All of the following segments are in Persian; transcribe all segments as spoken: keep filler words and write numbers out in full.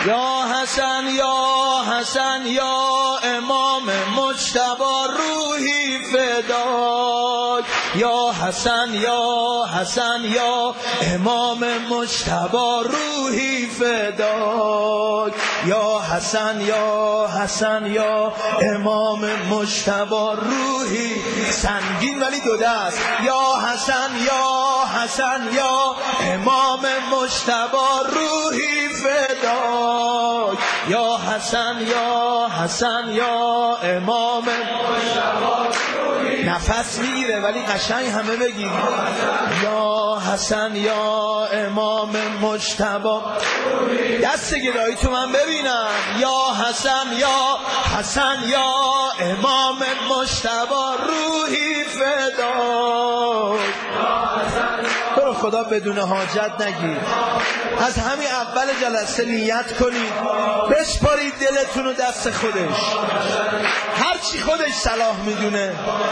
یا حسن یا حسن یا امام مجتبی روحی فدای. یا حسن یا حسن یا امام مجتبی روحی فدای. یا حسن یا حسن یا امام مجتبی روحی سنگین ولی دو دست. یا حسن یا حسن یا امام مجتبی روحی فدای. یا حسن یا حسن یا امام مجتبی. نفس میگیره ولی قشنگ همه بگید. یا حسن یا امام مجتبی. دست گدایی تو من ببینم. یا حسن یا حسن یا امام مجتبی روحی فدای. تو رو خدا بدون حاجت نگیر. از همین اول جلسه نیت کنید بسپارید دلتون رو دست خودش، هر چی خودش صلاح میدونه.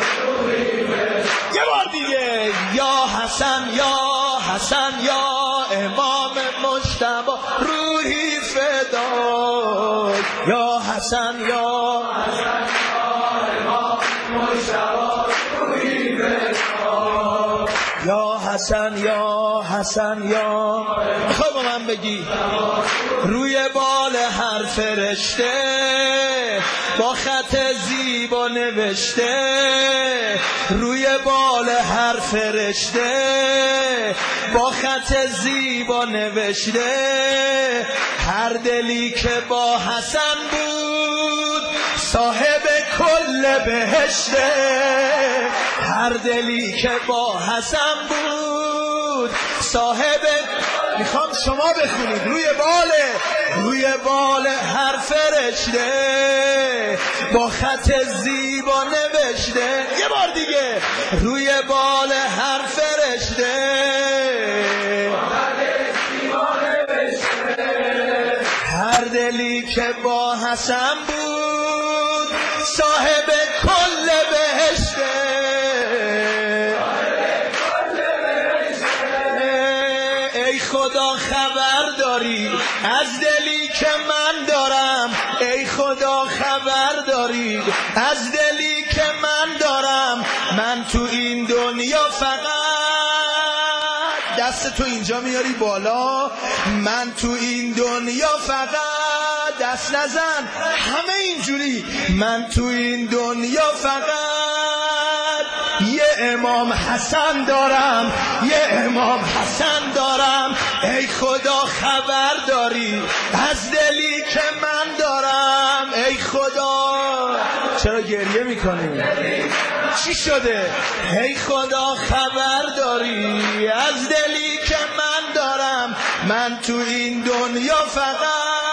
یه بار دیگه. یا حسن یا حسن یا امام مجتبی روحی فدای. یا حسن یا حسن یا امام مجتبی روحی فدای. یا حسن یا حسن یا خب با من بگی. روی بال هر فرشته با خط زیبا نوشته. روی بال هر فرشته با خط زیبا نوشته. هر دلی که با حسن بود صاحب کل بهشته. هر دلی که با حسن بود صاحب. میخوام شما بخونید. روی بال روی بال هر فرشته با خط زیبا نوشته. یه بار دیگه. روی بال هر فرشته هر دلی که با حسن بود صاحب کل بهشته. ای خدا خبر داری از دلی که من دارم. ای خدا خبر داری از دلی که من دارم. من تو این دنیا فقط دست تو اینجا میاری بالا. من تو این دنیا فقط دست نزن همه اینجوری. من تو این دنیا فقط یه امام حسن دارم. یه امام حسن دارم. ای خدا خبر داری از دلی که من دارم. ای خدا. چرا گریه میکنی؟ چی شده؟ ای خدا خبر داری از دلی که من دارم. من تو این دنیا فقط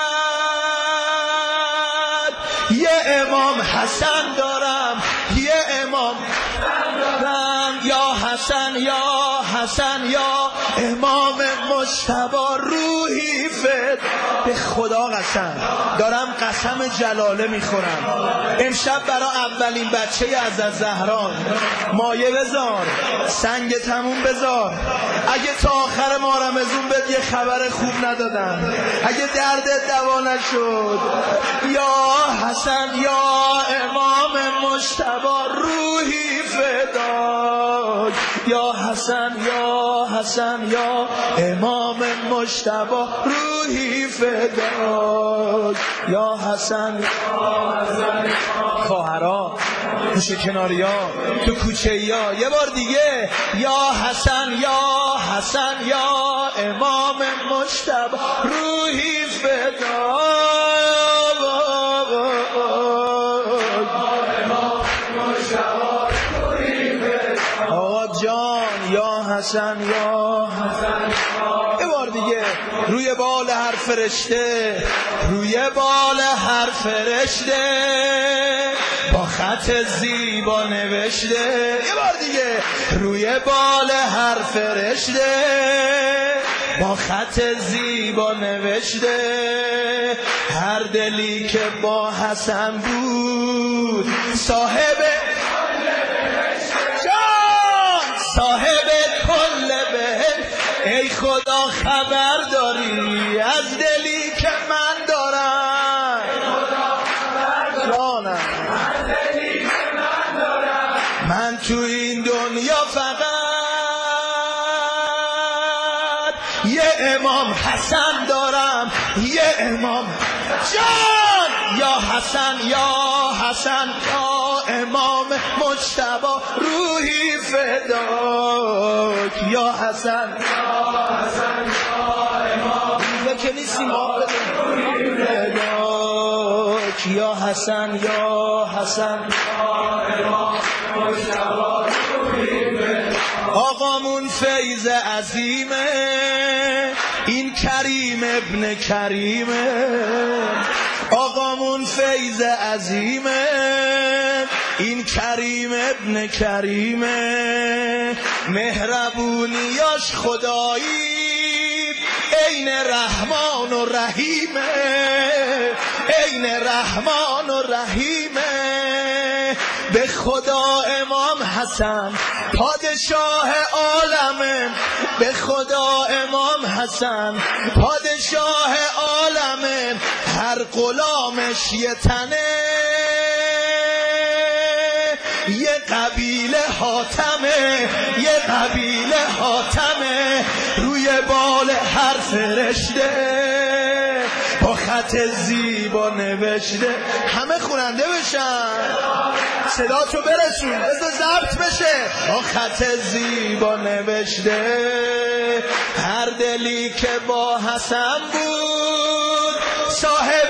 یه امام حسن دارم. یه امام دارم. یا حسن یا حسن یا امام مجتبی روحی فدای. به خدا قسم دارم قسم جلاله میخورم. امشب برای اولین بچه از از زهران مایه بذار، سنگ تموم بذار. اگه تا آخر ماه رمضان بهت یه خبر خوب ندادن، اگه دردت دوا نشد، یا حسن یا امام مجتبی روحی فدای. یا حسن یا حسن یا امام مجتبی روحی فدای. یا حسن یا حسن. خواهرها کوچه کناری ها تو کوچه ها یه بار دیگه. یا حسن یا حسن یا امام مجتبی روحی فدای. آقا جان یا حسن یا حسن. یه بار دیگه. روی بال هر فرشته روی بال هر فرشته با خط زیبا نوشته. یه بار دیگه. روی بال هر فرشته با خط زیبا نوشته. هر دلی که با حسن بود صاحب صاحب کل بهشت. ای خدا خبر داری از دلی که من دارم. امام حسن دارم، یه امام جان. یا حسن یا حسن یا امام مجتبی روحی فداک. یا حسن یا حسن یا امام که نیستیم روحی فداک. یا حسن یا حسن یا امام مجتبی روحی فداک. آقامون فیض عظیمه، این کریم ابن کریمه. آقامون فیض عظیمه، این کریم ابن کریمه. مهربونیاش خدایی عین رحمان و رحیمه، عین رحمان و رحیمه. به خدا امام حسن پادشاه عالمه، به خدا امام حسن پادشاه عالمه. هر غلامش یه تنه، یه قبیله حاتمه، یه قبیله حاتمه. روی بال هر فرشته با خط زیبا نوشته. همه خوننده بشن، صدا تو برسون، بذار ضبط بشه. با خط زیبا نوشته هر دلی که با حسن بود صاحب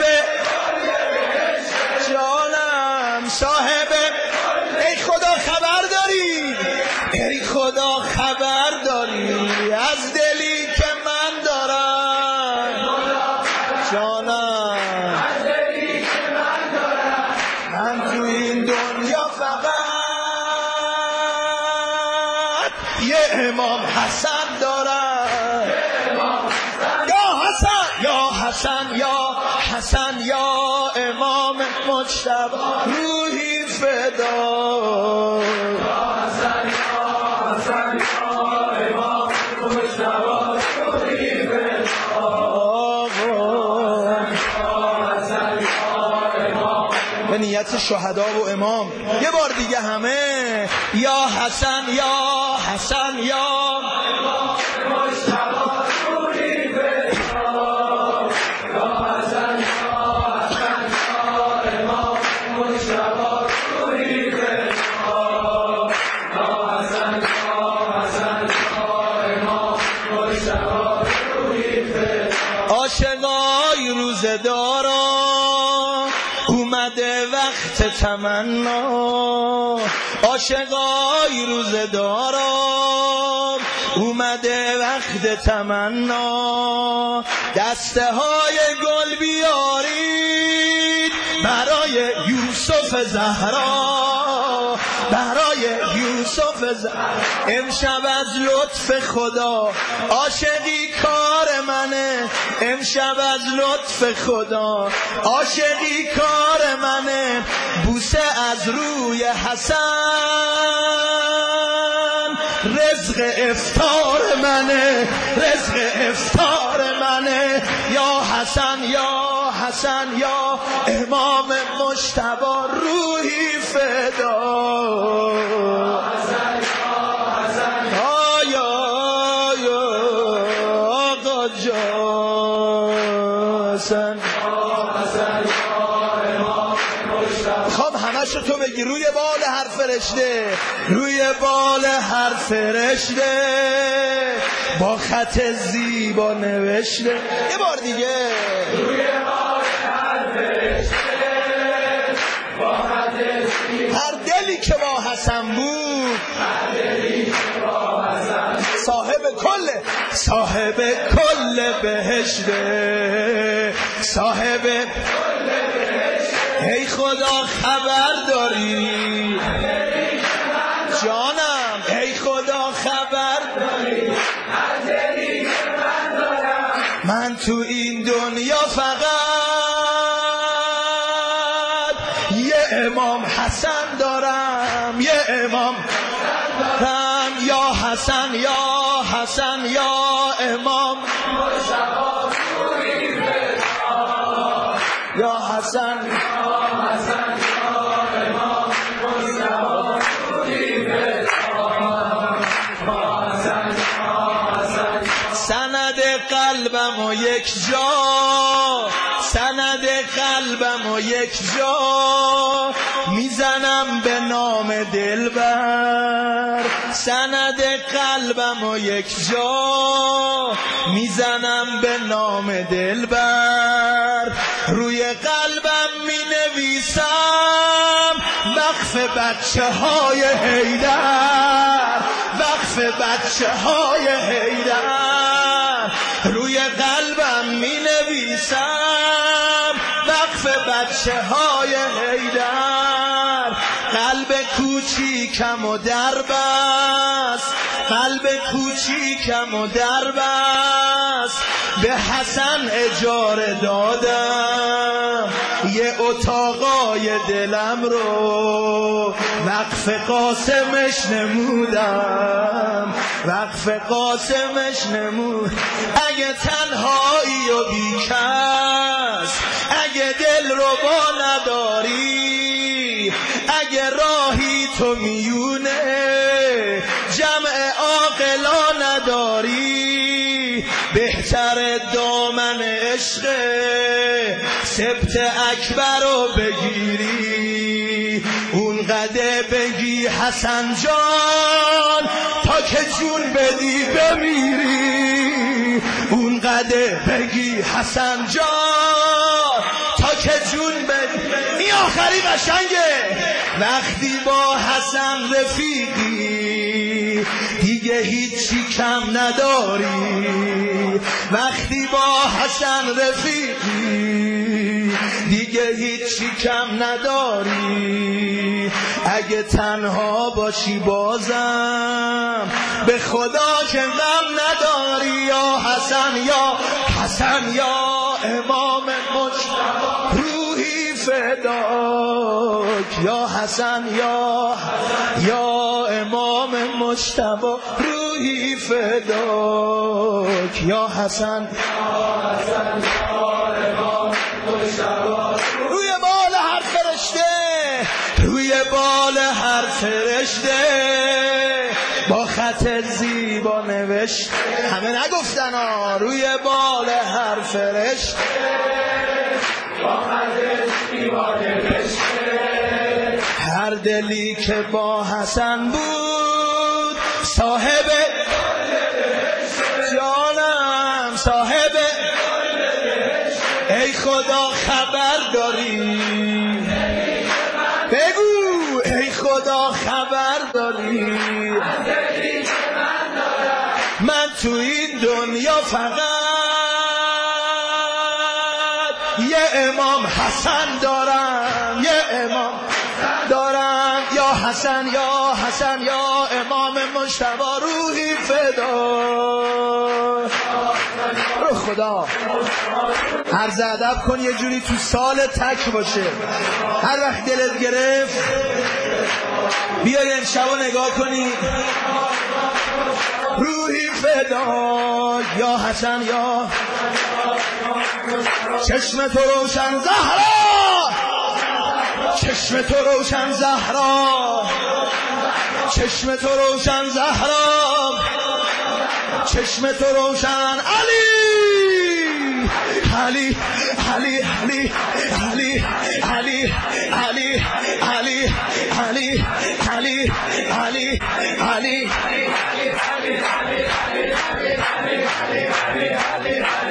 جانم، صاحب. ای خدا خبر داری، ای خدا خبر داری از دلی که من دارم جانم، از دلی که من دارم. من تو این دنیا فقط یه امام حسن دارم. یا حسن یا حسن یا حسن یا امام مجتبی روحی فدا. یا حسن یا حسن یا امام مجتبی روحی فدا. به نیت شهدا و امام یه بار دیگه همه. یا حسن یا حسن یا امام مجتبی روحی فدا. یا حسن یا حسن یا امام مجتبی روحی فدا. یا حسن یا حسن یا امام مجتبی روحی فدا. عاشقای روزدارا اومده وقت تمنا، عاشقای روزدارا اومده وقت تمنا. دسته های گل بیارید برای یوسف زهرا، برای یوسف زهرا. امشب از لطف خدا عاشقی کار منه، امشب از لطف خدا عاشقی کار منه. بوسه از روی حسن رزق افطار منه، رزق افطار منه. یا حسن یا حسن یا امام مجتبی روحی فدا. حسن یا حسن یا یا آقا جان. خب همشو تو بگی روی بال هر فرشته، روی بال هر فرشته با خط زیبا نوشته. یه بار دیگه. روی بال هر فرشته با خط زیبا. هر دلی که با حسن بود، هر دلی که با حسن صاحب کل، صاحب کل بهشته، صاحب کل بهشته. ای خدا خبر داری جانم، ای خدا خبر داری من تو این دنیا فقط یه امام حسن دارم، یه امام دارم. یا حسن یا حسن یا امام یا حسن سند قلب سند قلبم و یک جا میزنم به نام دلبر، سند قلبم و یک جا میزنم به نام دلبر، روی قلبم می نویسم وقف بچه های حیدر، وقف بچه های حیدر، روی قلبم می نویسم وقف بچه های حیدر، قلب کوچیکم و دربست، قلب کوچیکم و دربست، به حسن اجاره دادم یه اتاقای دلم رو، وقف قاسمش نمودم، وقف قاسمش نمود. اگه تنهایی و بیکس، اگه دل رو با نداری، اگه راهی تو میونه جمع عاقلا نداری، بهتر دامن عشق سبت اکبر رو بگیری، اون قده بگی حسن جان تا که جون بدی بمیری، اون قده بگی حسن جان تا که جون بدی. این آخری قشنگه. وقتی با حسن رفیقی دیگه هیچی کم نداری، وقتی با حسن رفیقی دیگه هیچی کم نداری، اگه تنها باشی بازم به خدا که غم نداری. یا حسن یا حسن یا امام مجتبی روحی فداک، یا حسن یا یا امام مجتبی روحی فداک، یا حسن یا حسن یا امام مجتبی. روی بال هر فرشته، روی بال هر فرشته با خط زیبا نوشت، همه نگفتن ها، روی بال هر فرشته با خط زیبا نوشته، هر دلی که با حسن بود صاحب جانم، صاحب ای خدا خبر داری، بگو ای خدا خبر داری، من تو این دنیا فقط یه امام حسن دارم، یه امام دارم، یا حسن یا حسن یا امام مجتبی روحی فدا. رو خدا عرض ادب کن یه جوری تو سال تک باشه، هر وقت دلت گرفت بیای امشب رو نگاه کنی، روحی فدا یا حسن یا چشم تو روشن زهرا، چشم تو روشن زهرا، چشم تو روشن زهرا، چشم تو روشن علی علی علی علی علی علی علی علی علی علی علی علی علی